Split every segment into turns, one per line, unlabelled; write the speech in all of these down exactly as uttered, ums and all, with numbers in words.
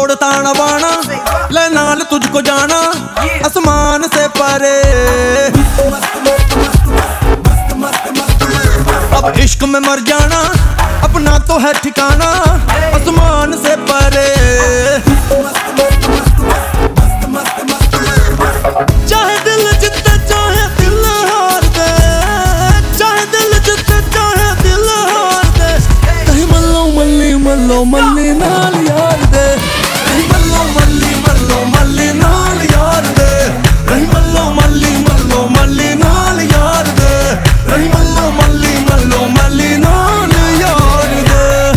तोड़ ताना बाना, ले नाल तुझको जाना आसमान से परे। अब इश्क में मर जाना अपना तो है ठिकाना आसमान से परे। चाहे दिल जितने चाहे दिल हार दे, चाहे दिल जितने चाहे दिल हार दे, कहीं मल्लो मल्ली मल्लो मल्ली नाल यार दे, कहीं मल्लो मल्ली मल्लो मल्ली नाल यार दे, कहीं मल्लो मल्ली मल्लो मल्ली नाल यार दे, कहीं मल्लो मल्ली मल्लो मल्ली नाल यार दे।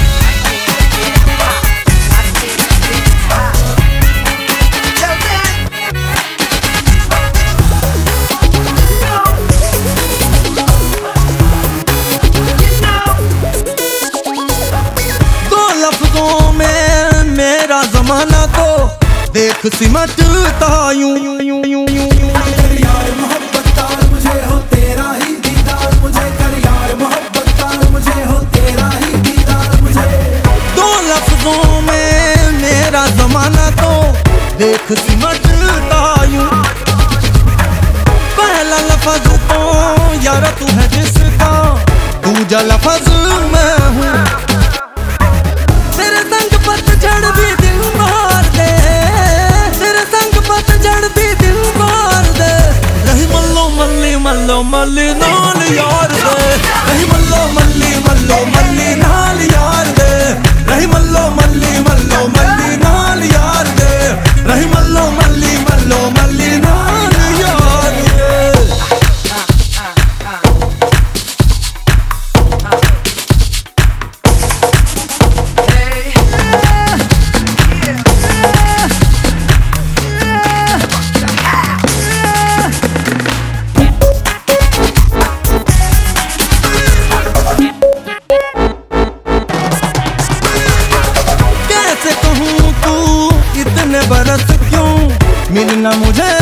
लफ्जों में मेरा जमाना तो देख सिमटता यूं यूं यूं यूं यूं यूं। कर यार मोहब्बत तार मुझे हो तेरा ही दीदार, मुझे कर यार मोहब्बत तार मुझे हो तेरा ही दीदार मुझे। दो लफ्जों में मेरा जमाना तो देख सिमटता यूं। पहला लफ्ज तो यार तू है जिसका, दूजा लफ्ज मैं हूँ। तेरे संग पतझड़ भी दिल मार दे, तेरे संग पतझड़ भी दिल मार दे, रही मल्लो मल्ली मल्लो मल्ली नाल यार दे, रही मल्लो मल्ली मल्लो मल्ली नाल यार दे, रही मल्लो मल्ली मल्लो मल्ली नाल यार दे, रही मल्लो मल्ली मल्लो मल्ली नाल यार दे। बरस क्यों मिलना मुझे